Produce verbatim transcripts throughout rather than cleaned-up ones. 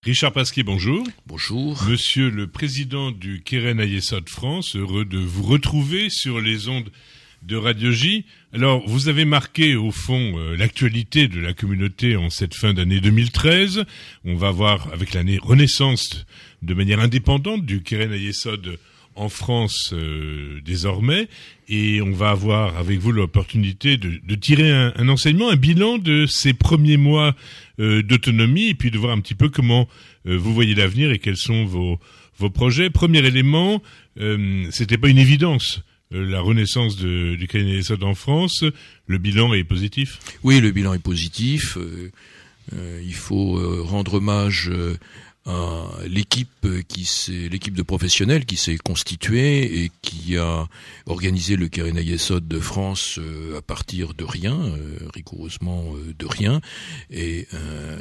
Richard Pasquier, bonjour. Bonjour. Monsieur le président du Keren Hayesod France, heureux de vous retrouver sur les ondes de Radio J. Alors, vous avez marqué au fond euh, l'actualité de la communauté en cette fin d'année deux mille treize. On va voir avec l'année renaissance de manière indépendante du Keren Hayesod en France euh, désormais, et on va avoir avec vous l'opportunité de, de tirer un, un enseignement, un bilan de ces premiers mois euh, d'autonomie, et puis de voir un petit peu comment euh, vous voyez l'avenir et quels sont vos, vos projets. Premier élément, euh, c'était pas une évidence. Euh, la renaissance de, du Keren Hayesod en France, le bilan est positif. Oui, le bilan est positif. Euh, euh, il faut euh, rendre hommage euh, à l'équipe qui s'est, l'équipe de professionnels qui s'est constituée et qui a organisé le Keren Hayesod de France euh, à partir de rien, euh, rigoureusement euh, de rien, et euh,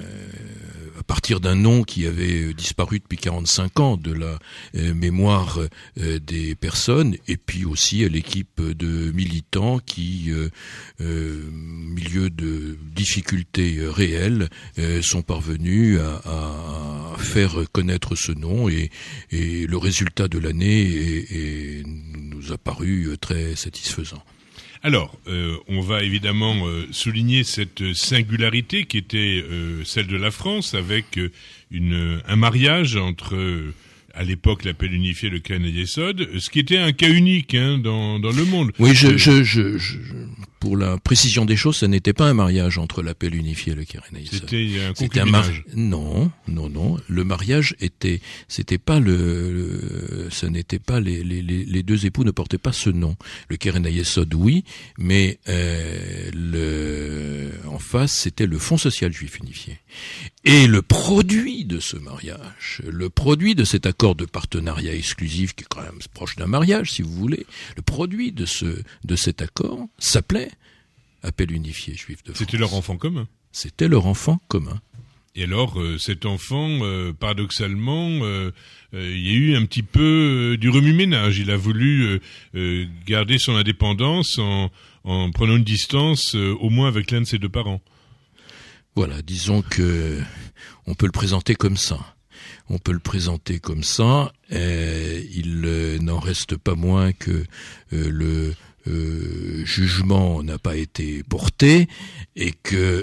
à partir d'un nom qui avait disparu depuis quarante-cinq ans de la euh, mémoire euh, des personnes, et puis aussi à l'équipe de militants qui, euh, euh, au milieu de difficultés réelles, euh, sont parvenus à, à faire connaître ce nom, et, et le résultat de l'année est, est, nous a paru très satisfaisant. Alors, euh, on va évidemment euh, souligner cette singularité qui était euh, celle de la France, avec euh, une, un mariage entre, euh, à l'époque, l'appel unifié, le Keren Hayesod, ce qui était un cas unique hein, dans, dans le monde. Oui, je, je, je, je, pour la précision des choses, ça n'était pas un mariage entre l'appel unifié et le Keren Hayesod. C'était un C'était un concubinage. mar... Non, non, non. Le mariage était, c'était pas le, le ce n'était pas les, les, les deux époux ne portaient pas ce nom. Le Keren Hayesod, oui, mais euh, le, en face, c'était le Fonds social juif unifié. Et le produit de ce mariage, le produit de cet accord de partenariat exclusif, qui est quand même proche d'un mariage, si vous voulez, le produit de ce, de cet accord s'appelait Appel unifié juif de France. C'était leur enfant commun. C'était leur enfant commun. Et alors, euh, cet enfant, euh, paradoxalement, euh, euh, il y a eu un petit peu euh, du remue-ménage. Il a voulu euh, euh, garder son indépendance en, en prenant une distance, euh, au moins avec l'un de ses deux parents. Voilà, disons que on peut le présenter comme ça. On peut le présenter comme ça. Et il euh, n'en reste pas moins que euh, le euh, jugement n'a pas été porté, et que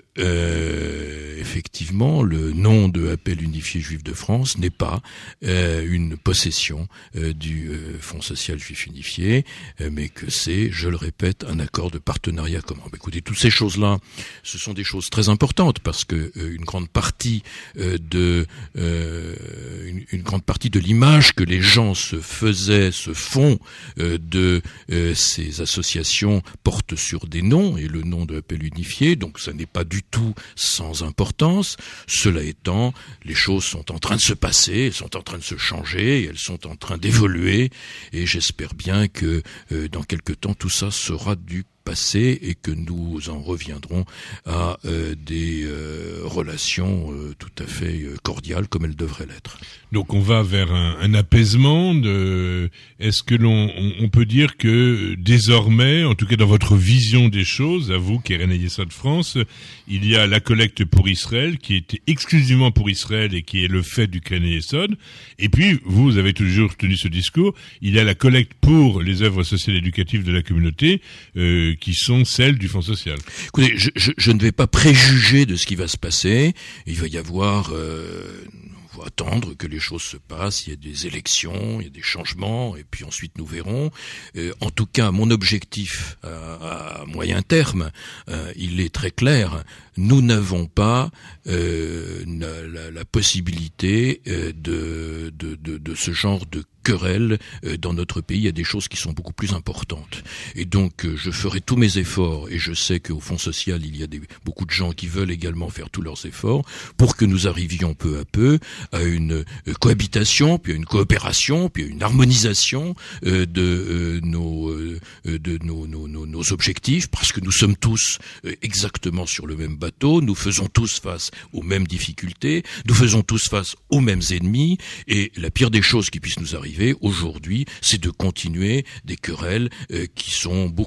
euh, effectivement le nom de Appel unifié juif de France n'est pas euh, une possession euh, du euh, Fonds social juif unifié, euh, mais que c'est, je le répète, un accord de partenariat commun. Bah, écoutez, toutes ces choses-là, ce sont des choses très importantes, parce que euh, une grande partie euh, de euh, une, une grande partie de l'image que les gens se faisaient, se font euh, de euh, ces associations porte sur des noms, et le nom de Appel unifié, donc ça n'est pas du tout sans importance. Cela étant, les choses sont en train de se passer, elles sont en train de se changer, elles sont en train d'évoluer, et j'espère bien que euh, dans quelque temps tout ça sera du passé, et que nous en reviendrons à euh, des euh, relations euh, tout à fait euh, cordiales comme elles devraient l'être. Donc on va vers un, un apaisement. De... Est-ce que l'on on, on peut dire que désormais, en tout cas dans votre vision des choses, à vous, Keren Hayesod France, il y a la collecte pour Israël qui est exclusivement pour Israël et qui est le fait du Keren Hayesod. Et puis vous avez toujours tenu ce discours. Il y a la collecte pour les œuvres sociales et éducatives de la communauté, euh, qui sont celles du Fonds social. Écoutez, je, je, je ne vais pas préjuger de ce qui va se passer. Il va y avoir... Euh Il faut attendre que les choses se passent, il y a des élections, il y a des changements, et puis ensuite nous verrons. Euh, en tout cas, mon objectif à, à moyen terme, euh, il est très clair. Nous n'avons pas euh, la, la possibilité euh, de, de, de, de ce genre de querelle euh, dans notre pays. Il y a des choses qui sont beaucoup plus importantes. Et donc, euh, je ferai tous mes efforts, et je sais qu'au Fonds social, il y a des, beaucoup de gens qui veulent également faire tous leurs efforts pour que nous arrivions peu à peu à une euh, cohabitation, puis à une coopération, puis à une harmonisation euh, de, euh, nos, euh, de nos, nos, nos, nos objectifs, parce que nous sommes tous euh, exactement sur le même bateau, nous faisons tous face aux mêmes difficultés, nous faisons tous face aux mêmes ennemis, et la pire des choses qui puissent nous arriver aujourd'hui, c'est de continuer des querelles euh, qui sont pour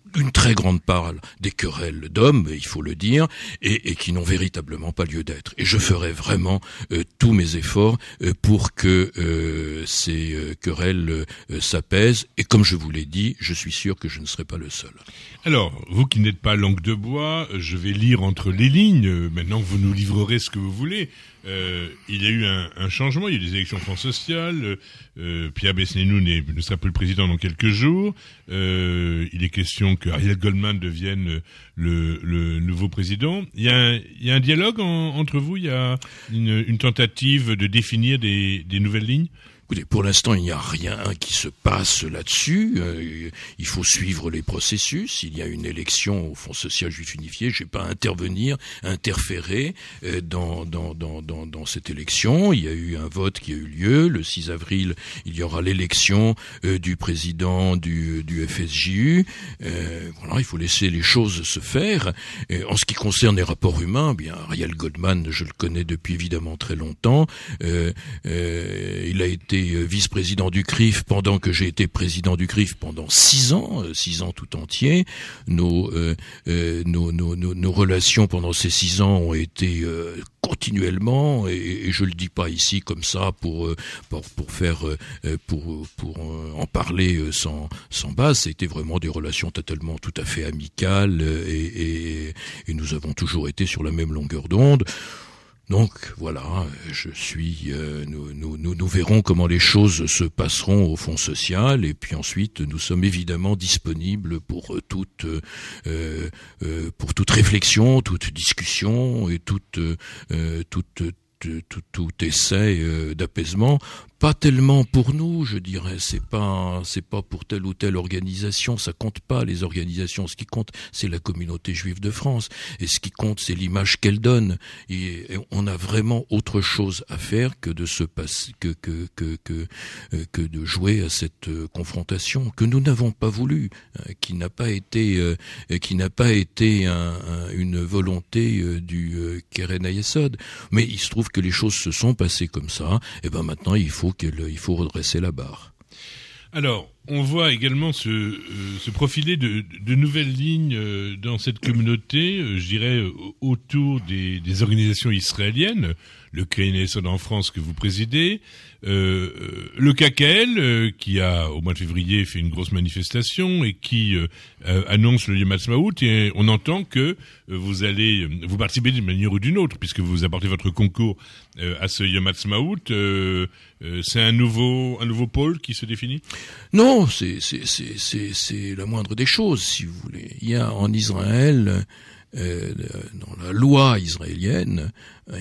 une très grande part des querelles d'hommes, il faut le dire, et, et qui n'ont véritablement pas lieu d'être. Et je ferai vraiment euh, tous mes efforts euh, pour que euh, ces euh, querelles euh, s'apaisent. Et comme je vous l'ai dit, je suis sûr que je ne serai pas le seul. Alors, vous qui n'êtes pas langue de bois, je vais lire entre les lignes. Maintenant que vous nous livrerez ce que vous voulez. Euh, il y a eu un, un changement, il y a eu des élections Front Social, euh, Pierre Besnénou ne sera plus le président dans quelques jours, euh, il est question que Ariel Goldman devienne le, le nouveau président. Il y a un, il y a un dialogue en, entre vous, il y a une, une tentative de définir des, des nouvelles lignes? Écoutez, pour l'instant, il n'y a rien qui se passe là-dessus. Euh, il faut suivre les processus. Il y a une élection au Fonds social juif unifié. Je ne vais pas intervenir, interférer euh, dans, dans, dans, dans, dans cette élection. Il y a eu un vote qui a eu lieu. Le six avril, il y aura l'élection euh, du président du, du F S J U. Euh, voilà, il faut laisser les choses se faire. Et en ce qui concerne les rapports humains, bien, Ariel Goldman, je le connais depuis évidemment très longtemps. Euh, euh, il a été vice-président du C R I F pendant que j'ai été président du C R I F pendant six ans, six ans tout entier. Nos, euh, euh, nos, nos, nos, nos relations pendant ces six ans ont été euh, continuellement, et, et je le dis pas ici comme ça pour pour, pour faire pour pour en parler sans sans base. C'était vraiment des relations totalement tout à fait amicales, et, et, et nous avons toujours été sur la même longueur d'onde. Donc voilà, je suis. Euh, nous, nous, nous, nous verrons comment les choses se passeront au Fonds social, et puis ensuite nous sommes évidemment disponibles pour toute euh, euh, pour toute réflexion, toute discussion et toute euh, toute Tout, tout, tout essai euh, d'apaisement, pas tellement pour nous, je dirais, c'est pas c'est pas pour telle ou telle organisation, ça compte pas les organisations, ce qui compte c'est la communauté juive de France, et ce qui compte c'est l'image qu'elle donne, et, et on a vraiment autre chose à faire que de se passer que que que que euh, que de jouer à cette euh, confrontation que nous n'avons pas voulu, euh, qui n'a pas été euh, qui n'a pas été un, un, une volonté euh, du euh, Keren Hayesod, mais il se trouve que les choses se sont passées comme ça, et ben maintenant il faut qu'il il faut redresser la barre. Alors, on voit également se, euh, se profiler de, de nouvelles lignes euh, dans cette communauté, euh, je dirais euh, autour des, des organisations israéliennes, le Keren Hayesod en France que vous présidez, euh, le K K L euh, qui a au mois de février fait une grosse manifestation et qui euh, euh, annonce le Yom Ha'atzmaut, et on entend que euh, vous allez vous participer d'une manière ou d'une autre puisque vous apportez votre concours euh, à ce Yom Ha'atzmaut. Euh, euh, c'est un nouveau un nouveau pôle qui se définit? Non, c'est c'est c'est c'est c'est la moindre des choses, si vous voulez. Il y a en Israël, euh, dans la loi israélienne, euh,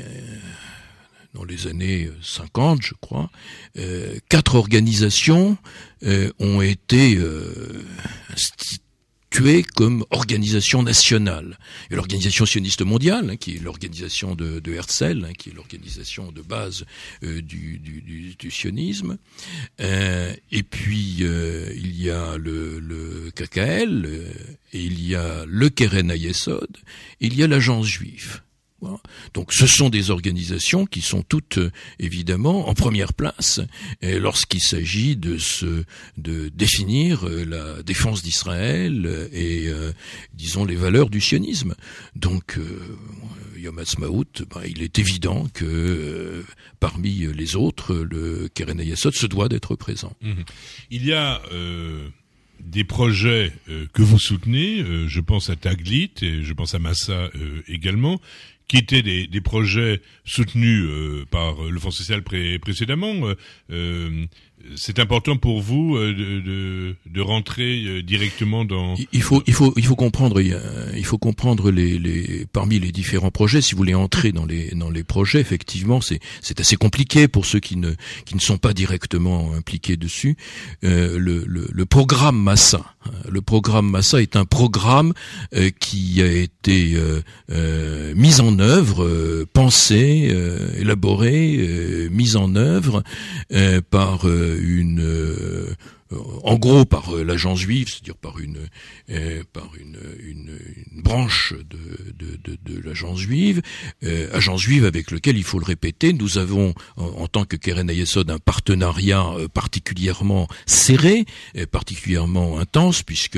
dans les années cinquante, je crois, euh, quatre organisations euh, ont été euh, instituées comme organisation nationale. Et l'organisation sioniste mondiale, hein, qui est l'organisation de, de Herzl, hein, qui est l'organisation de base euh, du, du, du, du sionisme. Euh, et puis euh, il y a le, le K K L, euh, et il y a le Keren Hayesod, et il y a l'Agence juive. Voilà. Donc ce sont des organisations qui sont toutes euh, évidemment en première place euh, lorsqu'il s'agit de se de définir euh, la défense d'Israël euh, et euh, disons les valeurs du sionisme. Donc euh, Yom Ha'atzmaut, ben, il est évident que euh, parmi les autres, le Keren Hayesod se doit d'être présent. Mmh. Il y a euh... des projets euh, que vous soutenez, euh, je pense à Taglit et je pense à Massa euh, également, qui étaient des, des projets soutenus euh, par le Fonds social pré- précédemment. Euh, c'est important pour vous euh, de, de, de rentrer euh, directement dans. Il faut, il faut, il faut comprendre. Il faut comprendre les, les, parmi les différents projets. Si vous voulez entrer dans les, dans les projets, effectivement, c'est, c'est assez compliqué pour ceux qui ne, qui ne sont pas directement impliqués dessus. Euh, le, le, le programme Massa. Le programme Massa est un programme euh, qui a été euh, euh, mis en œuvre, euh, pensé, euh, élaboré, euh, mis en œuvre euh, par euh, une euh, en gros par euh, l'agence juive, c'est-à-dire par une euh, par une, une, une branche de, de, de, de l'agence juive, euh, agence juive avec lequel, il faut le répéter, nous avons en, en tant que Keren Hayesod un partenariat euh, particulièrement serré, euh, particulièrement intense, puisque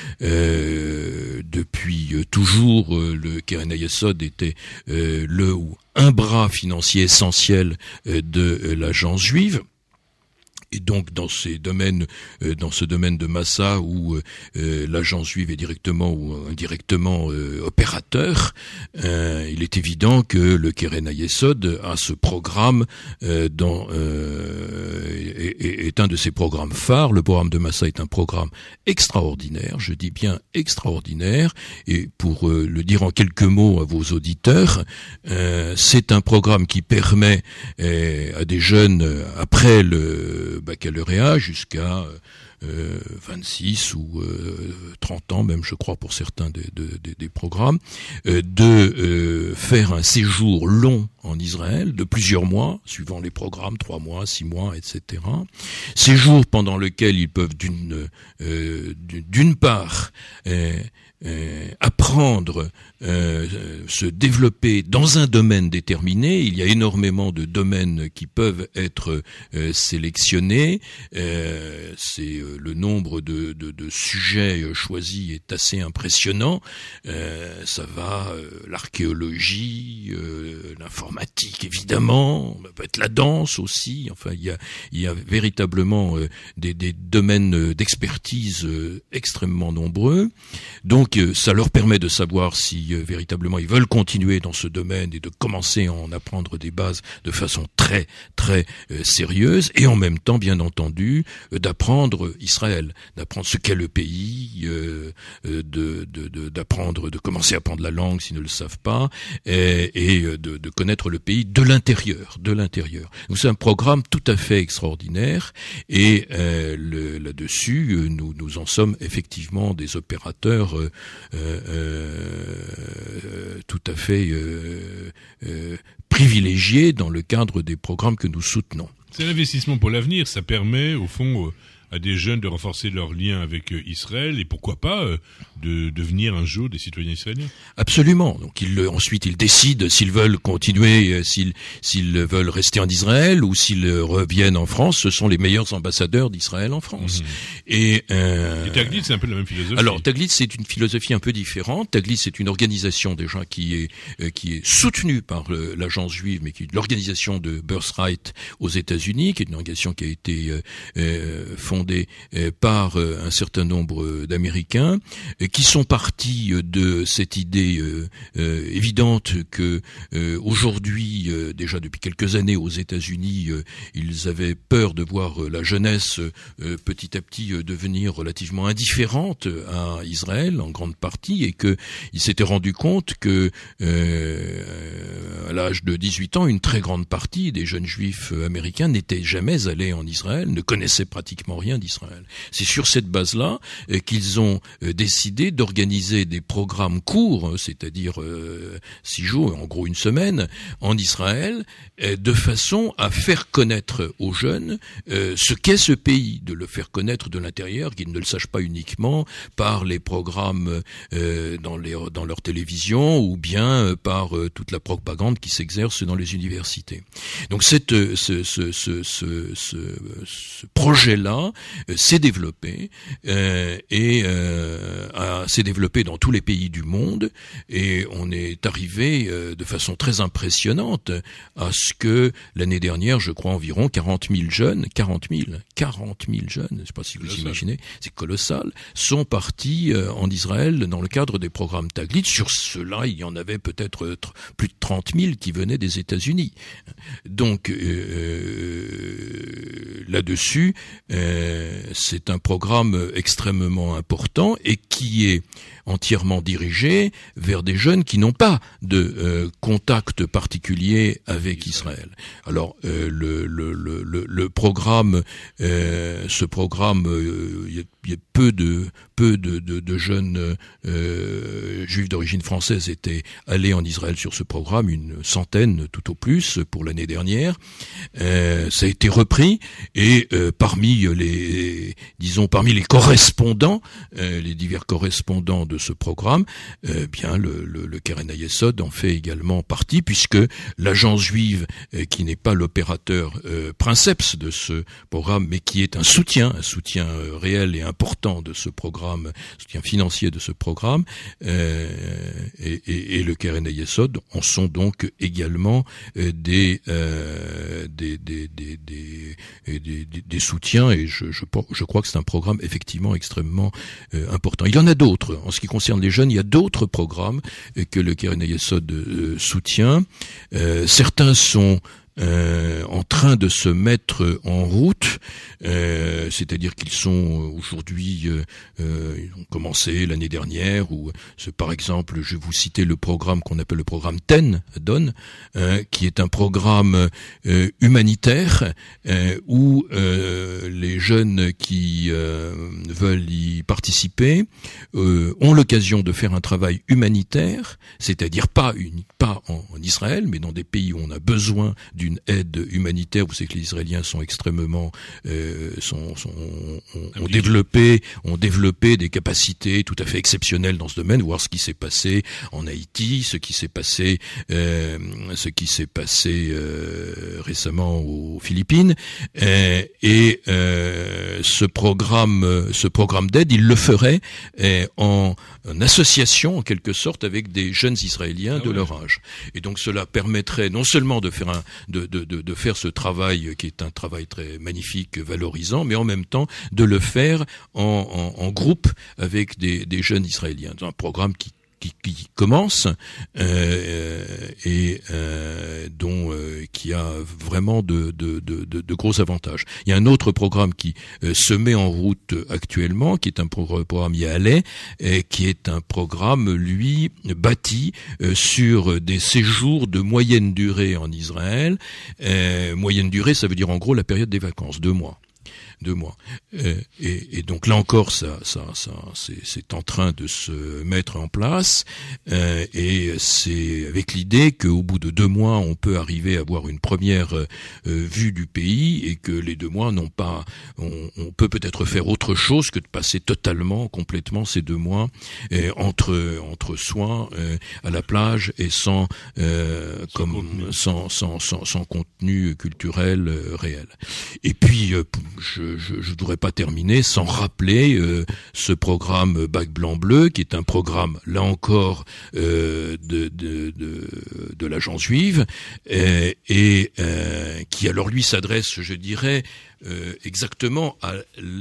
euh, depuis euh, toujours euh, le Keren Hayesod était euh, le ou un bras financier essentiel euh, de euh, l'agence juive. Et donc dans ces domaines, euh, dans ce domaine de Massa où euh, l'agence juive est directement ou indirectement euh, opérateur, euh, il est évident que le Keren Hayesod a ce programme euh, dans euh, est, est un de ses programmes phares. Le programme de Massa est un programme extraordinaire, je dis bien extraordinaire. Et pour euh, le dire en quelques mots à vos auditeurs, euh, c'est un programme qui permet euh, à des jeunes euh, après le baccalauréat jusqu'à euh, vingt-six ou euh, trente ans, même je crois pour certains des, des, des programmes, euh, de euh, faire un séjour long en Israël de plusieurs mois, suivant les programmes, trois mois, six mois, et cetera. Séjour pendant lequel ils peuvent d'une euh, d'une part euh, Euh, apprendre, euh, se développer dans un domaine déterminé. Il y a énormément de domaines qui peuvent être euh, sélectionnés. Euh, c'est euh, le nombre de, de, de sujets choisis est assez impressionnant. Euh, ça va euh, l'archéologie, euh, l'informatique évidemment, peut-être la danse aussi. Enfin, il y a, il y a véritablement euh, des, des domaines d'expertise euh, extrêmement nombreux. Donc ça leur permet de savoir si euh, véritablement ils veulent continuer dans ce domaine et de commencer à en apprendre des bases de façon très très euh, sérieuse, et en même temps bien entendu euh, d'apprendre Israël, d'apprendre ce qu'est le pays, euh, euh, de, de, de d'apprendre, de commencer à apprendre la langue s'ils ne le savent pas, et, et de, de connaître le pays de l'intérieur, de l'intérieur. Donc c'est un programme tout à fait extraordinaire, et euh, le, là-dessus nous nous en sommes effectivement des opérateurs euh, Euh, euh, tout à fait euh, euh, privilégié dans le cadre des programmes que nous soutenons. C'est l'investissement pour l'avenir, ça permet au fond euh, à des jeunes de renforcer leurs liens avec euh, Israël et pourquoi pas euh, de devenir un jour des citoyens israéliens. Absolument. Donc ils, ensuite ils décident s'ils veulent continuer, euh, s'ils, s'ils veulent rester en Israël ou s'ils reviennent en France. Ce sont les meilleurs ambassadeurs d'Israël en France. Mmh. Et, euh, et Taglit, c'est un peu la même philosophie. Alors Taglit, c'est une philosophie un peu différente. Taglit, c'est une organisation déjà qui est euh, qui est soutenue par le, l'agence juive, mais qui est l'organisation de Birthright aux États-Unis, qui est une organisation qui a été euh, euh, fondée par un certain nombre d'Américains qui sont partis de cette idée euh, euh, évidente que euh, aujourd'hui, euh, déjà depuis quelques années aux États-Unis, euh, ils avaient peur de voir la jeunesse euh, petit à petit euh, devenir relativement indifférente à Israël en grande partie, et que ils s'étaient rendus compte que euh, à l'âge de dix-huit ans, une très grande partie des jeunes juifs américains n'étaient jamais allés en Israël, ne connaissaient pratiquement rien d'Israël. C'est sur cette base-là euh, qu'ils ont euh, décidé d'organiser des programmes courts, c'est-à-dire euh, six jours, en gros une semaine, en Israël, euh, de façon à faire connaître aux jeunes euh, ce qu'est ce pays, de le faire connaître de l'intérieur, qu'ils ne le sachent pas uniquement par les programmes euh, dans, les, dans leur télévision ou bien euh, par euh, toute la propagande qui s'exerce dans les universités. Donc cette, ce, ce, ce, ce, ce, ce projet-là euh, s'est développé euh, et euh, a, s'est développé dans tous les pays du monde, et on est arrivé euh, de façon très impressionnante à ce que l'année dernière, je crois environ quarante mille jeunes, quarante mille, quarante mille jeunes, je ne sais pas si vous colossal. Imaginez, c'est colossal, sont partis euh, en Israël dans le cadre des programmes Taglit. Sur cela, il y en avait peut-être euh, tr- plus de trente mille qui venaient des États-Unis. Donc euh, là-dessus, euh, c'est un programme extrêmement important et qui est entièrement dirigée vers des jeunes qui n'ont pas de euh, contact particulier avec Israël. Alors euh, le, le, le, le, le programme, euh, ce programme, euh, il y a, il y a peu de peu de, de, de jeunes euh, juifs d'origine française étaient allés en Israël sur ce programme, une centaine tout au plus pour l'année dernière. Euh, ça a été repris et euh, parmi les, disons parmi les correspondants, euh, les divers correspondants de ce programme, euh, bien le, le, le Keren Hayesod en fait également partie, puisque l'agence juive, euh, qui n'est pas l'opérateur euh, princeps de ce programme, mais qui est un soutien, un soutien euh, réel et important de ce programme, soutien financier de ce programme, euh, et, et, et le Keren Hayesod en sont donc également euh, des, euh, des, des, des, des, des, des, des soutiens, et je, je, je crois que c'est un programme effectivement extrêmement euh, important. Il y en a d'autres. En ce qui concerne les jeunes, il y a d'autres programmes euh, que le Keren Hayesod euh, soutient. Euh, certains sont Euh, en train de se mettre en route, euh, c'est-à-dire qu'ils sont aujourd'hui, euh, euh, ils ont commencé l'année dernière, ou c'est, par exemple, je vais vous citer le programme qu'on appelle le programme T E N, Don, euh, qui est un programme euh, humanitaire euh, où euh, les jeunes qui euh, veulent y participer euh, ont l'occasion de faire un travail humanitaire, c'est-à-dire pas, une, pas en, en Israël, mais dans des pays où on a besoin d'une aide humanitaire. Vous savez que les Israéliens sont extrêmement, euh, sont, sont, ont, ont développé, ont développé des capacités tout à fait exceptionnelles dans ce domaine. Voir ce qui s'est passé en Haïti, ce qui s'est passé, euh, ce qui s'est passé euh, récemment aux Philippines. Euh, et euh, ce programme, ce programme d'aide, il le ferait euh, en, en association, en quelque sorte, avec des jeunes Israéliens ah de ouais. leur âge. Et donc cela permettrait non seulement de faire un De, de, de, de faire ce travail qui est un travail très magnifique, valorisant, mais en même temps de le faire en, en, en groupe avec des, des jeunes Israéliens. C'est un programme qui Qui, qui commence euh, et euh, dont euh, qui a vraiment de, de, de, de gros avantages. Il y a un autre programme qui euh, se met en route actuellement, qui est un programme Yaaleh, euh, qui est un programme, lui, bâti euh, sur des séjours de moyenne durée en Israël. Euh, moyenne durée, ça veut dire en gros la période des vacances, deux mois. Deux mois. Euh, et, et donc là encore, ça, ça, ça, c'est, c'est en train de se mettre en place. Euh, et c'est avec l'idée qu'au bout de deux mois, on peut arriver à avoir une première euh, vue du pays, et que les deux mois n'ont pas, on, on peut peut-être faire autre chose que de passer totalement, complètement ces deux mois euh, entre entre soins euh, à la plage et sans euh, sans, comme contenu. Sans, sans sans sans contenu culturel euh, réel. Et puis euh, je Je ne voudrais pas terminer sans rappeler euh, ce programme Bac Blanc Bleu, qui est un programme, là encore, euh, de, de, de, de l'agence juive, euh, et euh, qui alors lui s'adresse, je dirais, euh, exactement à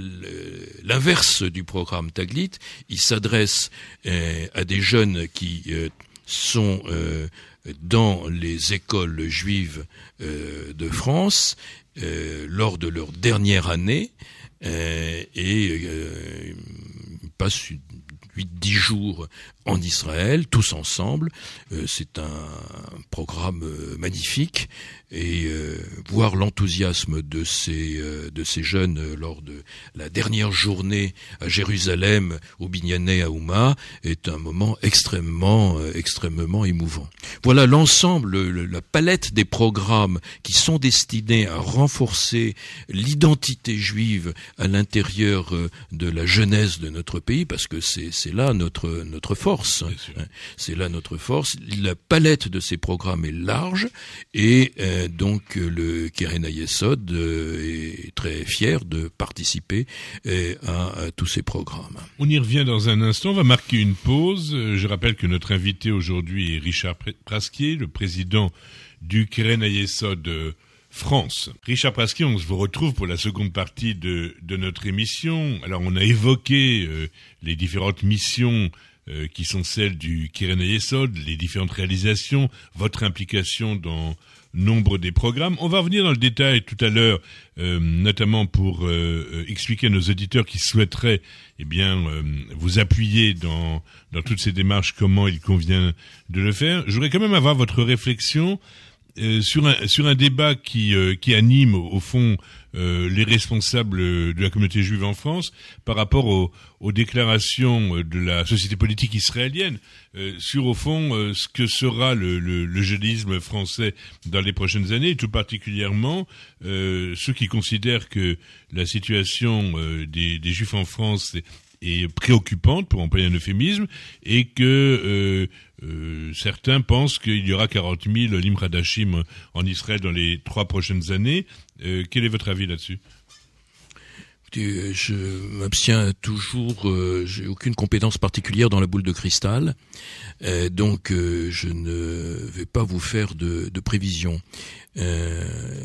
l'inverse du programme Taglit. Il s'adresse euh, à des jeunes qui euh, sont euh, dans les écoles juives euh, de France, Euh, lors de leur dernière année, euh, et euh, ils passent huit dix jours en Israël, tous ensemble. Euh, c'est un programme euh, magnifique, et euh, voir l'enthousiasme de ces euh, de ces jeunes euh, lors de la dernière journée à Jérusalem, au Binyané Haouma, est un moment extrêmement euh, extrêmement émouvant. Voilà l'ensemble, le, la palette des programmes qui sont destinés à renforcer l'identité juive à l'intérieur euh, de la jeunesse de notre pays, parce que c'est c'est là notre notre force. C'est là notre force. La palette de ces programmes est large, et euh, donc le Keren Hayesod euh, est très fier de participer euh, à, à tous ces programmes. On y revient dans un instant. On va marquer une pause. Je rappelle que notre invité aujourd'hui est Richard Prasquier, le président du Keren Hayesod France. Richard Prasquier, on se retrouve pour la seconde partie de, de notre émission. Alors, on a évoqué euh, les différentes missions euh, qui sont celles du Keren Hayesod, les différentes réalisations, votre implication dans nombre des programmes. On va revenir dans le détail tout à l'heure, euh, notamment pour euh, expliquer à nos auditeurs qui souhaiteraient eh bien, euh, vous appuyer dans, dans toutes ces démarches, comment il convient de le faire. Je voudrais quand même avoir votre réflexion euh, sur, un, sur un débat qui, euh, qui anime, au, au fond, Euh, les responsables de la communauté juive en France par rapport aux, aux déclarations de la société politique israélienne euh, sur, au fond, euh, ce que sera le, le, le judaïsme français dans les prochaines années, et tout particulièrement euh, ceux qui considèrent que la situation euh, des, des juifs en France est, est préoccupante, pour employer un euphémisme, et que euh, euh, certains pensent qu'il y aura quarante mille Olim Hadashim en Israël dans les trois prochaines années. Euh, quel est votre avis là-dessus ? Je m'abstiens toujours, euh, j'ai aucune compétence particulière dans la boule de cristal, euh, donc euh, je ne vais pas vous faire de, de prévisions. Euh,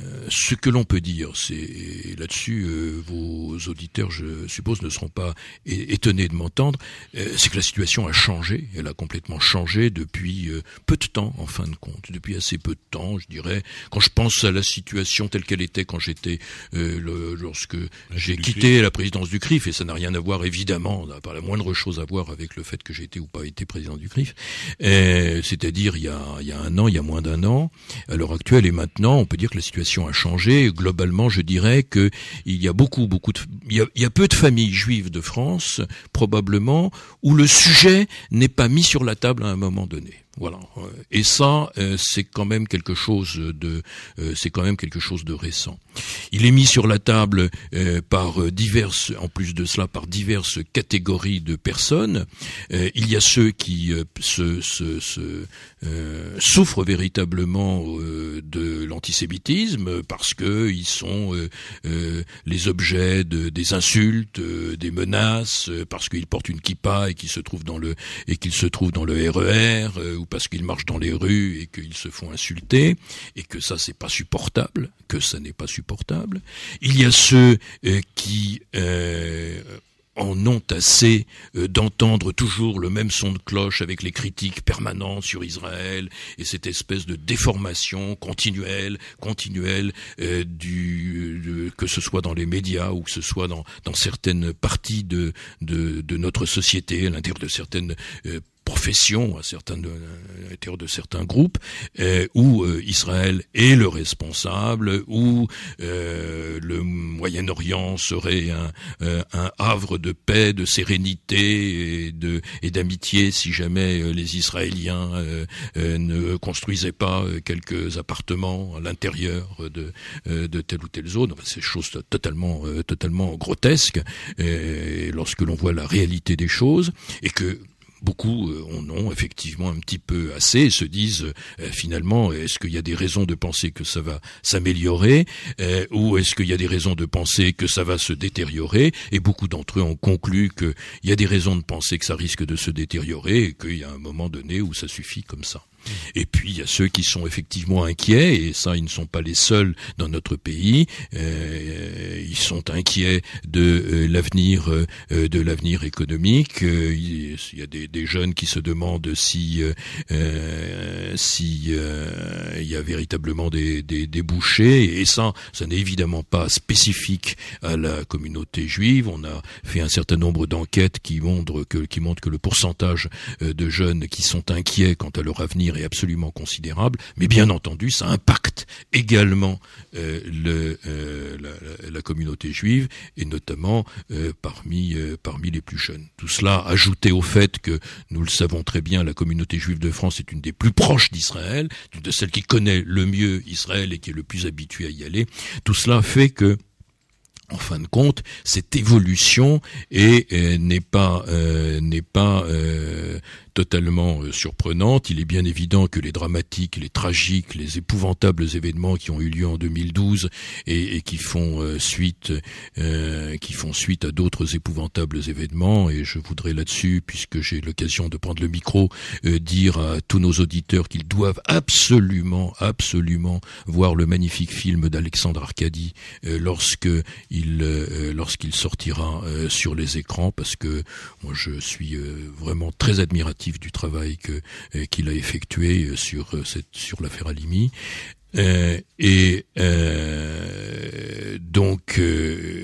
ce que l'on peut dire, c'est là-dessus, euh, vos auditeurs, je suppose, ne seront pas é- étonnés de m'entendre, euh, c'est que la situation a changé, elle a complètement changé depuis euh, peu de temps, en fin de compte, depuis assez peu de temps, je dirais. Quand je pense à la situation telle qu'elle était quand j'étais, euh, le, lorsque la j'ai quitté la présidence du C R I F, et ça n'a rien à voir, évidemment, n'a pas la moindre chose à voir avec le fait que j'ai été ou pas été président du C R I F, euh, c'est-à-dire il y a, il y a un an, il y a moins d'un an, à l'heure actuelle et maintenant. Maintenant, on peut dire que la situation a changé. Globalement, je dirais que il y a beaucoup, beaucoup de, il y a, il y a peu de familles juives de France, probablement, où le sujet n'est pas mis sur la table à un moment donné. Voilà. Et ça, euh, c'est quand même quelque chose de, euh, c'est quand même quelque chose de récent. Il est mis sur la table euh, par diverses, en plus de cela, par diverses catégories de personnes. Euh, il y a ceux qui euh, se, se, se euh, souffrent véritablement euh, de l'antisémitisme parce que ils sont euh, euh, les objets de, des insultes, euh, des menaces, euh, parce qu'ils portent une kippa et qu'ils se trouvent dans le et qu'ils se trouvent dans le R E R. Euh, parce qu'ils marchent dans les rues et qu'ils se font insulter, et que ça c'est pas supportable, que ça n'est pas supportable. Il y a ceux euh, qui euh, en ont assez euh, d'entendre toujours le même son de cloche avec les critiques permanentes sur Israël et cette espèce de déformation continuelle, continuelle euh, du de, que ce soit dans les médias ou que ce soit dans dans certaines parties de de, de notre société, à l'intérieur de certaines euh, profession à certains de, à l'intérieur de certains groupes euh, où euh, Israël est le responsable, où euh, le Moyen-Orient serait un, euh, un havre de paix, de sérénité et de et d'amitié si jamais euh, les Israéliens euh, euh, ne construisaient pas euh, quelques appartements à l'intérieur de euh, de telle ou telle zone. Enfin, c'est chose totalement euh, totalement grotesque euh, lorsque l'on voit la réalité des choses, et que beaucoup euh, en ont effectivement un petit peu assez et se disent euh, finalement, est-ce qu'il y a des raisons de penser que ça va s'améliorer euh, ou est-ce qu'il y a des raisons de penser que ça va se détériorer, et beaucoup d'entre eux ont conclu qu'il y a des raisons de penser que ça risque de se détériorer et qu'il y a un moment donné où ça suffit comme ça. Et puis il y a ceux qui sont effectivement inquiets, et ça ils ne sont pas les seuls dans notre pays. Euh, ils sont inquiets de euh, l'avenir euh, de l'avenir économique. Euh, il y a des, des jeunes qui se demandent si euh, si euh, il y a véritablement des, des, des bouchées. Et ça, ça n'est évidemment pas spécifique à la communauté juive. On a fait un certain nombre d'enquêtes qui montrent que qui montrent que le pourcentage de jeunes qui sont inquiets quant à leur avenir est absolument considérable, mais bien entendu, ça impacte également euh, le, euh, la, la communauté juive, et notamment euh, parmi euh, parmi les plus jeunes. Tout cela ajouté au fait que, nous le savons très bien, la communauté juive de France est une des plus proches d'Israël, une de celles qui connaît le mieux Israël et qui est le plus habituée à y aller. Tout cela fait que, en fin de compte, cette évolution est, euh, n'est pas euh, n'est pas euh, totalement euh, surprenante. Il est bien évident que les dramatiques, les tragiques, les épouvantables événements qui ont eu lieu en deux mille douze et, et qui font euh, suite euh, qui font suite à d'autres épouvantables événements, et je voudrais là-dessus, puisque j'ai l'occasion de prendre le micro, euh, dire à tous nos auditeurs qu'ils doivent absolument absolument voir le magnifique film d'Alexandre Arcadi euh, lorsque il euh, lorsqu'il sortira euh, sur les écrans, parce que moi je suis euh, vraiment très admiratif du travail que euh, qu'il a effectué sur euh, cette sur l'affaire Halimi. Euh, et euh, donc euh,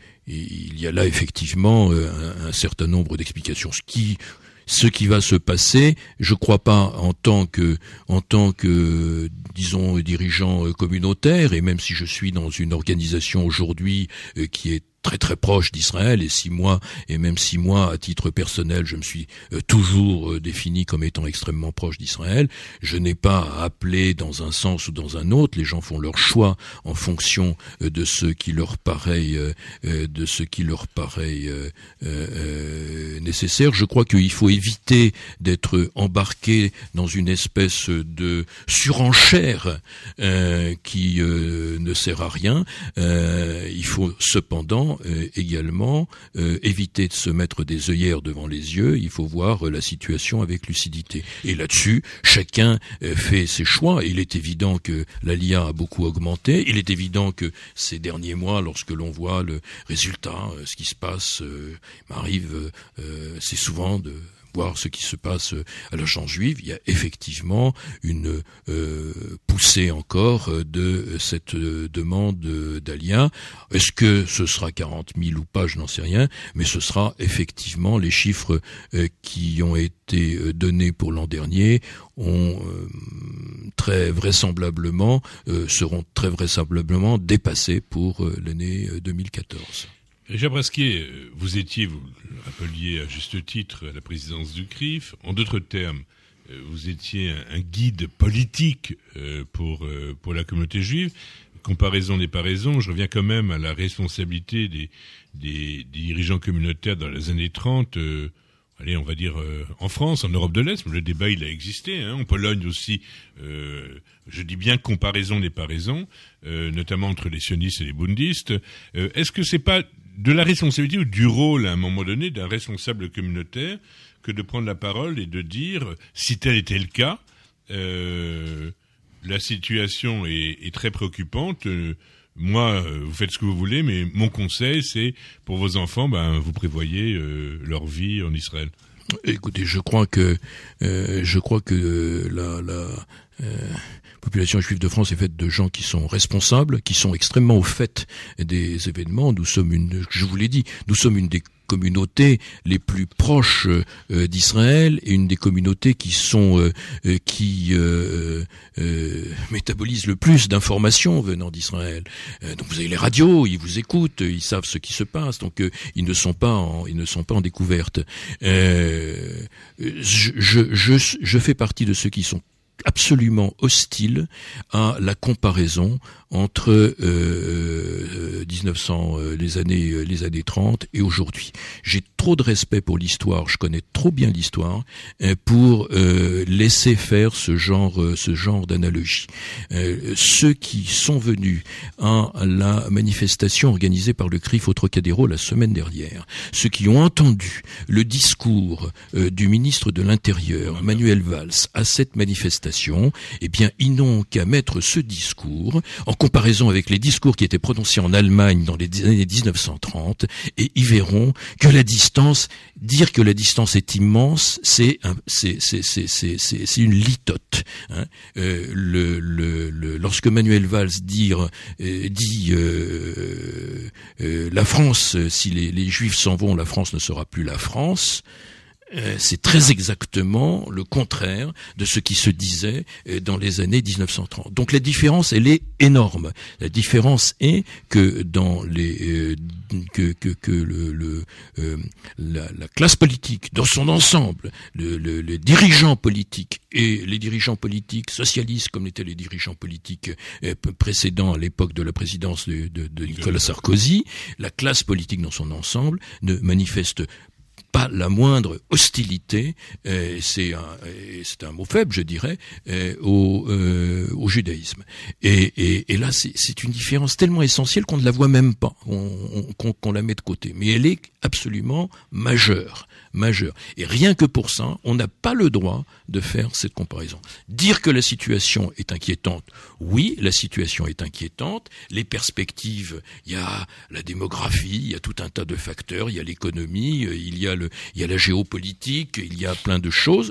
il y a là effectivement un, un certain nombre d'explications. Ce qui Ce qui va se passer, je crois pas en tant que, en tant que, disons, dirigeant communautaire, et même si je suis dans une organisation aujourd'hui euh, qui est très très proche d'Israël, et si moi, et même si moi, à titre personnel, je me suis euh, toujours euh, défini comme étant extrêmement proche d'Israël, je n'ai pas à appeler dans un sens ou dans un autre. Les gens font leur choix en fonction euh, de ce qui leur paraît, euh, euh, de ce qui leur paraît euh, euh, nécessaire. Je crois qu'il faut éviter d'être embarqué dans une espèce de surenchère euh, qui euh, ne sert à rien. Euh, il faut cependant Euh, également euh, éviter de se mettre des œillères devant les yeux. Il faut voir euh, la situation avec lucidité. Et là-dessus, chacun euh, fait ses choix. Il est évident que l'A L I A a beaucoup augmenté. Il est évident que ces derniers mois, lorsque l'on voit le résultat, euh, ce qui se passe, euh, il m'arrive, euh, c'est souvent de voir ce qui se passe à la Chambre juive, il y a effectivement une euh, poussée encore de cette euh, demande d'A L I A. Est-ce que ce sera quarante mille ou pas, je n'en sais rien, mais ce sera effectivement les chiffres euh, qui ont été donnés pour l'an dernier ont euh, très vraisemblablement euh, seront très vraisemblablement dépassés pour euh, l'année deux mille quatorze. Richard Brasquier, vous étiez, vous le rappeliez à juste titre, à la présidence du C R I F. En d'autres termes, vous étiez un guide politique pour, pour la communauté juive. Comparaison n'est pas raison. Je reviens quand même à la responsabilité des, des, des dirigeants communautaires dans les années trente, euh, allez, on va dire euh, en France, en Europe de l'Est. Le débat, il a existé. Hein. En Pologne aussi, euh, je dis bien comparaison n'est pas raison, euh, notamment entre les sionistes et les bundistes. Euh, est-ce que c'est pas de la responsabilité ou du rôle à un moment donné d'un responsable communautaire que de prendre la parole et de dire, si tel était le cas, euh, la situation est, est très préoccupante, euh, moi, vous faites ce que vous voulez, mais mon conseil, c'est pour vos enfants, ben, vous prévoyez euh, leur vie en Israël. Écoutez, je crois que euh, je crois que la, la euh, population juive de France est faite de gens qui sont responsables, qui sont extrêmement au fait des événements. Nous sommes une, je vous l'ai dit, nous sommes une des communautés les plus proches euh, d'Israël et une des communautés qui sont euh, euh, qui euh, euh, métabolisent le plus d'informations venant d'Israël. Euh, donc vous avez les radios, ils vous écoutent, ils savent ce qui se passe, donc euh, ils ne sont pas en, ils ne sont pas en découverte. Euh, je, je, je, je fais partie de ceux qui sont absolument hostile à la comparaison entre euh, dix-neuf cents, euh, les années les années trente et aujourd'hui. J'ai trop de respect pour l'histoire, je connais trop bien l'histoire euh, pour euh, laisser faire ce genre euh, ce genre d'analogie. Euh, ceux qui sont venus à la manifestation organisée par le C R I F au Trocadéro la semaine dernière, ceux qui ont entendu le discours euh, du ministre de l'Intérieur, Manuel Valls, à cette manifestation, eh bien, ils n'ont qu'à mettre ce discours en comparaison avec les discours qui étaient prononcés en Allemagne dans les années dix-neuf cent trente, et ils verront que la distance, dire que la distance est immense, c'est un, c'est, c'est, c'est, c'est, c'est, c'est une litote. Hein. Euh, le, le, le, lorsque Manuel Valls dit, euh, dit euh, euh, la France, si les, les Juifs s'en vont, la France ne sera plus la France. Euh, c'est très exactement le contraire de ce qui se disait euh, dans les années dix-neuf cent trente. Donc la différence, elle est énorme. La différence est que dans les euh, que que que le, le euh, la, la classe politique dans son ensemble, le, le, les dirigeants politiques et les dirigeants politiques socialistes comme étaient les dirigeants politiques euh, précédents à l'époque de la présidence de, de, de Nicolas Sarkozy, la classe politique dans son ensemble ne manifeste pas la moindre hostilité, euh, c'est un, c'est un mot faible, je dirais, euh, au, euh, au judaïsme. Et, et, et là, c'est, c'est une différence tellement essentielle qu'on ne la voit même pas, on, on, qu'on, qu'on la met de côté. Mais elle est absolument majeure, majeure. Et rien que pour ça, on n'a pas le droit de faire cette comparaison. Dire que la situation est inquiétante, oui, la situation est inquiétante. Les perspectives, il y a la démographie, il y a tout un tas de facteurs, il y a l'économie, il y a le, il y a la géopolitique, il y a plein de choses.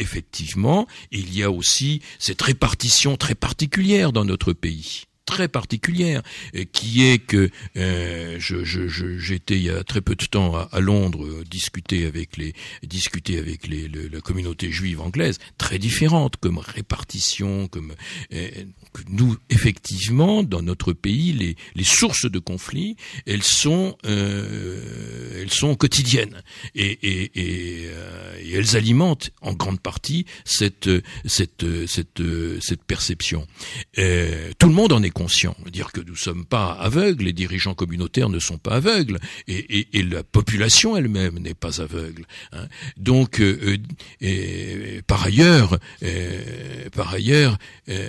effectivement, il y a aussi cette répartition très particulière dans notre pays. Très particulière, qui est que euh, je, je, je, j'étais il y a très peu de temps à, à Londres euh, discuter avec les discuter avec les, le, la communauté juive anglaise, très différente comme répartition, comme euh, nous effectivement dans notre pays les, les sources de conflits elles sont euh, elles sont quotidiennes et, et, et, euh, et elles alimentent en grande partie cette cette cette cette perception. Euh, tout le monde en est conscient, dire que nous sommes pas aveugles, les dirigeants communautaires ne sont pas aveugles, et, et, et la population elle-même n'est pas aveugle. Hein. Donc, euh, et, par ailleurs, euh, par ailleurs. Euh,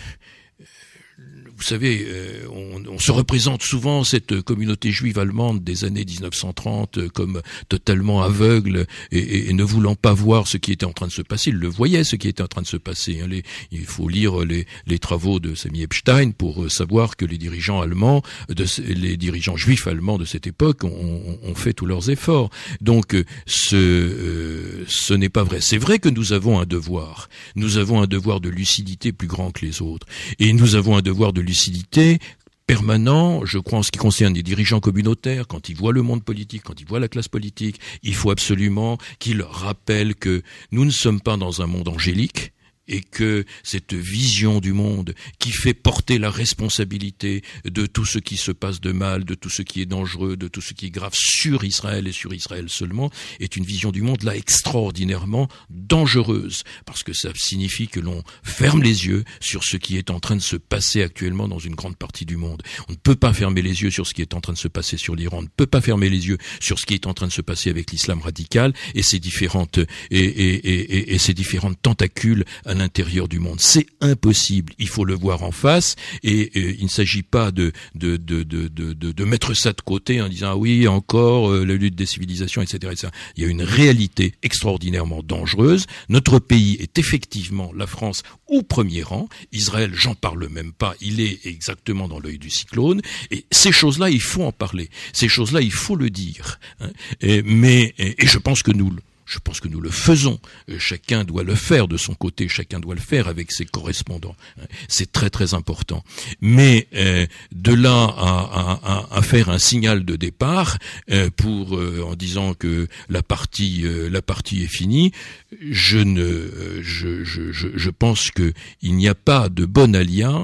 Vous savez, euh, on, on se représente souvent cette communauté juive allemande des années dix-neuf cent trente comme totalement aveugle et, et, et ne voulant pas voir ce qui était en train de se passer. Ils le voyaient, ce qui était en train de se passer. Hein. Les, il faut lire les, les travaux de Sami Epstein pour savoir que les dirigeants allemands, de, les dirigeants juifs allemands de cette époque ont, ont fait tous leurs efforts. Donc, ce, euh, ce n'est pas vrai. C'est vrai que nous avons un devoir. Nous avons un devoir de lucidité plus grand que les autres. Et nous avons un devoir de lucidité permanent, je crois, en ce qui concerne les dirigeants communautaires, quand ils voient le monde politique, quand ils voient la classe politique, il faut absolument qu'ils rappellent que nous ne sommes pas dans un monde angélique, et que cette vision du monde qui fait porter la responsabilité de tout ce qui se passe de mal, de tout ce qui est dangereux, de tout ce qui est grave sur Israël et sur Israël seulement, est une vision du monde là extraordinairement dangereuse, parce que ça signifie que l'on ferme les yeux sur ce qui est en train de se passer actuellement dans une grande partie du monde. On ne peut pas fermer les yeux sur ce qui est en train de se passer sur l'Iran, on ne peut pas fermer les yeux sur ce qui est en train de se passer avec l'islam radical et ses différentes et, et, et, et, et ses différentes tentacules à l'intérieur du monde. C'est impossible. Il faut le voir en face et, et il ne s'agit pas de de, de de de de de mettre ça de côté en disant ah oui encore euh, la lutte des civilisations, et cetera, et cetera. Il y a une réalité extraordinairement dangereuse. Notre pays est effectivement, la France, au premier rang. Israël, j'en parle même pas. Il est exactement dans l'œil du cyclone. Et ces choses-là, il faut en parler. Ces choses-là, il faut le dire. Hein. Et, mais et, et je pense que nous Je pense que nous le faisons. Chacun doit le faire de son côté. Chacun doit le faire avec ses correspondants. C'est très très important. Mais euh, de là à, à, à faire un signal de départ euh, pour euh, en disant que la partie euh, la partie est finie, je ne euh, je, je je je pense que il n'y a pas de bon allié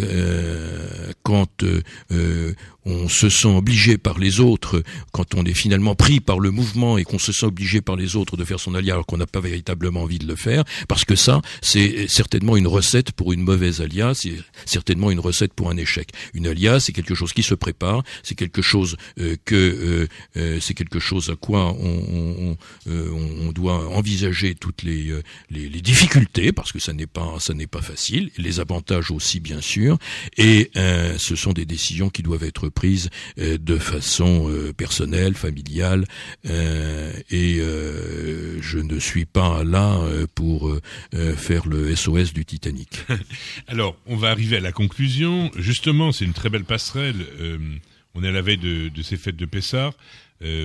euh, quand euh, on se sent obligé par les autres, quand on est finalement pris par le mouvement et qu'on se sent obligé par les autres de faire son allié alors qu'on n'a pas véritablement envie de le faire, parce que ça, c'est certainement une recette pour une mauvaise alliance, c'est certainement une recette pour un échec. Une alliance, c'est quelque chose qui se prépare, c'est quelque chose euh, que euh, euh, c'est quelque chose à quoi on, on, euh, on doit envisager toutes les, euh, les les difficultés, parce que ça n'est pas ça n'est pas facile, les avantages aussi bien sûr, et euh, ce sont des décisions qui doivent être prises euh, de façon euh, personnelle, familiale, euh, et euh, je ne suis pas là euh, pour euh, faire le S O S du Titanic. Alors, on va arriver à la conclusion. Justement, c'est une très belle passerelle. Euh, on est à la veille de, de ces fêtes de Pessah. Euh,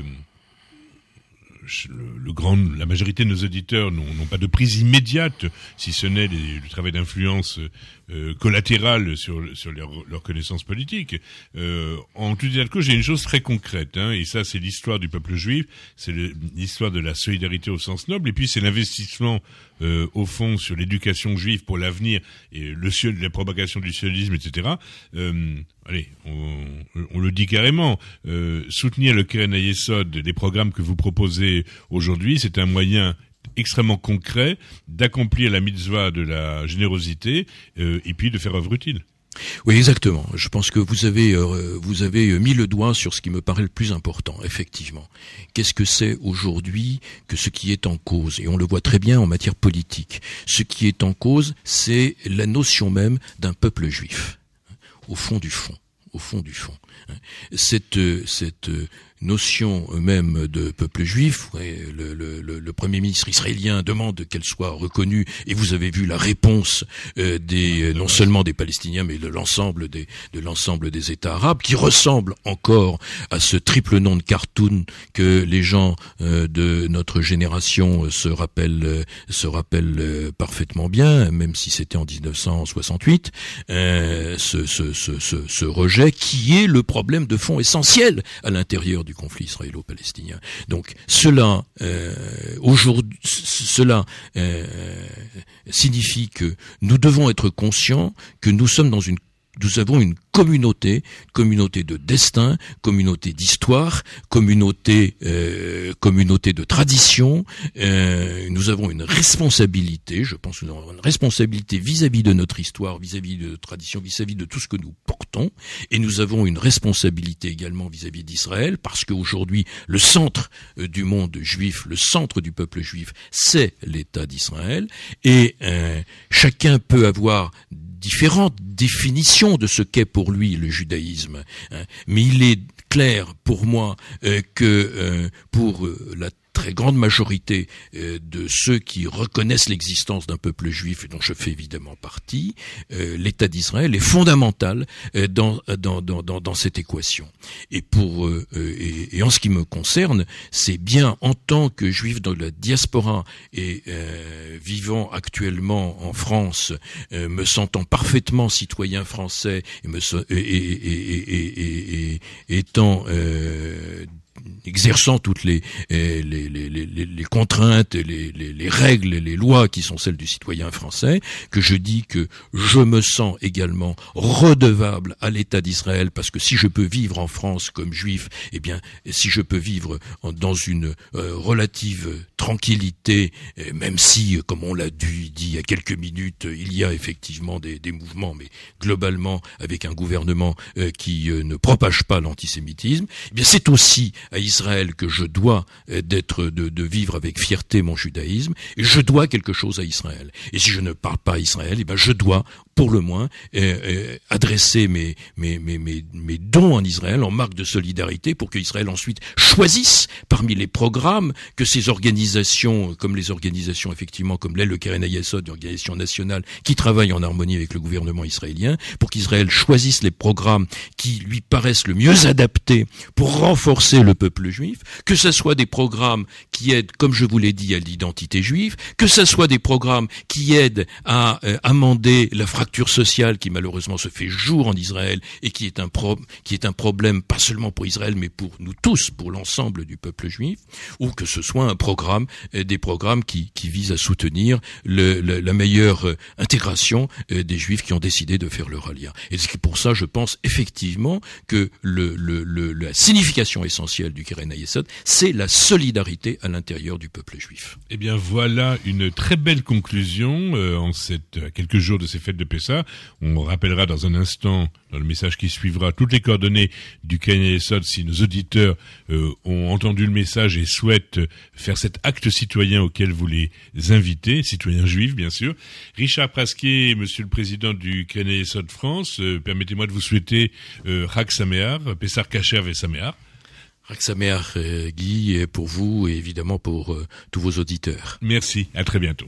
Le, le grand, la majorité de nos auditeurs n'ont, n'ont pas de prise immédiate, si ce n'est les, le travail d'influence euh, collatérale sur, sur leur, leur connaissance politique. Euh, en tout état de cause, j'ai une chose très concrète, hein, et ça, c'est l'histoire du peuple juif, c'est le, l'histoire de la solidarité au sens noble, et puis c'est l'investissement euh, au fond sur l'éducation juive pour l'avenir et le, la propagation du sionisme, et cetera. Euh, allez, on, on le dit carrément. Euh, soutenir le Keren Hayesod, les programmes que vous proposez aujourd'hui, c'est un moyen extrêmement concret d'accomplir la mitzvah de la générosité euh, et puis de faire œuvre utile. Oui, exactement. Je pense que vous avez euh, vous avez mis le doigt sur ce qui me paraît le plus important, effectivement. Qu'est-ce que c'est aujourd'hui que ce qui est en cause? Et on le voit très bien en matière politique. Ce qui est en cause, c'est la notion même d'un peuple juif. Au fond du fond. Au fond du fond. Cette, cette notion même de peuple juif, le, le, le, le Premier ministre israélien demande qu'elle soit reconnue, et vous avez vu la réponse euh, des non seulement des Palestiniens, mais de l'ensemble des de l'ensemble des États arabes, qui ressemble encore à ce triple nom de cartoon que les gens euh, de notre génération se rappellent euh, se rappellent euh, parfaitement bien, même si c'était en dix-neuf cent soixante-huit, euh, ce, ce, ce, ce, ce rejet qui est le problème de fond essentiel à l'intérieur du conflit israélo-palestinien. Donc cela euh, aujourd'hui cela euh, signifie que nous devons être conscients que nous sommes dans une nous avons une communauté, communauté de destin, communauté d'histoire, communauté, euh, communauté de tradition. Euh, nous avons une responsabilité, je pense que nous avons une responsabilité vis-à-vis de notre histoire, vis-à-vis de notre tradition, vis-à-vis de tout ce que nous portons. Et nous avons une responsabilité également vis-à-vis d'Israël, parce qu'aujourd'hui, le centre du monde juif, le centre du peuple juif, c'est l'État d'Israël. Et euh, chacun peut avoir différentes définitions de ce qu'est pour lui le judaïsme, hein. Mais il est clair pour moi euh, que euh, pour euh, la très grande majorité euh, de ceux qui reconnaissent l'existence d'un peuple juif, et dont je fais évidemment partie, euh, l'État d'Israël est fondamental euh, dans, dans, dans, dans, dans cette équation. Et, pour, euh, et, et en ce qui me concerne, c'est bien en tant que juif dans la diaspora et euh, vivant actuellement en France, euh, me sentant parfaitement citoyen français et, me, et, et, et, et, et, et étant euh, exerçant toutes les, les, les, les, les contraintes, les, les, les règles, les lois qui sont celles du citoyen français, que je dis que je me sens également redevable à l'État d'Israël, parce que si je peux vivre en France comme juif, eh bien, si je peux vivre en, dans une euh, relative tranquillité, même si, comme on l'a dit il y a quelques minutes, il y a effectivement des, des mouvements, mais globalement, avec un gouvernement euh, qui euh, ne propage pas l'antisémitisme, eh bien, c'est aussi à Israël que je dois d'être de, de vivre avec fierté mon judaïsme, et je dois quelque chose à Israël. Et si je ne parle pas à Israël, eh ben je dois, pour le moins, euh, euh, adresser mes, mes, mes, mes, mes dons en Israël en marque de solidarité, pour que Israël ensuite choisisse parmi les programmes que ces organisations, comme les organisations effectivement comme l'aile, le Keren Hayesod, l'organisation nationale qui travaille en harmonie avec le gouvernement israélien, pour qu'Israël choisisse les programmes qui lui paraissent le mieux adaptés pour renforcer le peuple juif, que ce soit des programmes qui aident, comme je vous l'ai dit, à l'identité juive, que ce soit des programmes qui aident à euh, amender la fracture sociale qui malheureusement se fait jour en Israël et qui est un pro- qui est un problème pas seulement pour Israël mais pour nous tous, pour l'ensemble du peuple juif, ou que ce soit un programme, euh, des programmes qui, qui visent à soutenir le, le, la meilleure euh, intégration euh, des juifs qui ont décidé de faire leur aliyah. Et c'est pour ça, je pense effectivement que le, le, le, la signification essentielle du Keren Hayesod, c'est la solidarité à l'intérieur du peuple juif. Eh bien, voilà une très belle conclusion euh, en cette, à quelques jours de ces fêtes de Pessah. On rappellera dans un instant, dans le message qui suivra, toutes les coordonnées du Keren Hayesod si nos auditeurs euh, ont entendu le message et souhaitent faire cet acte citoyen auquel vous les invitez, citoyens juifs bien sûr. Richard Prasquet, monsieur le président du Keren Hayesod France, euh, permettez-moi de vous souhaiter euh, Chag Sameach, Pessah Kasher ve Sameach. Chag Sameach, Guy, pour vous et évidemment pour euh, tous vos auditeurs. Merci, à très bientôt.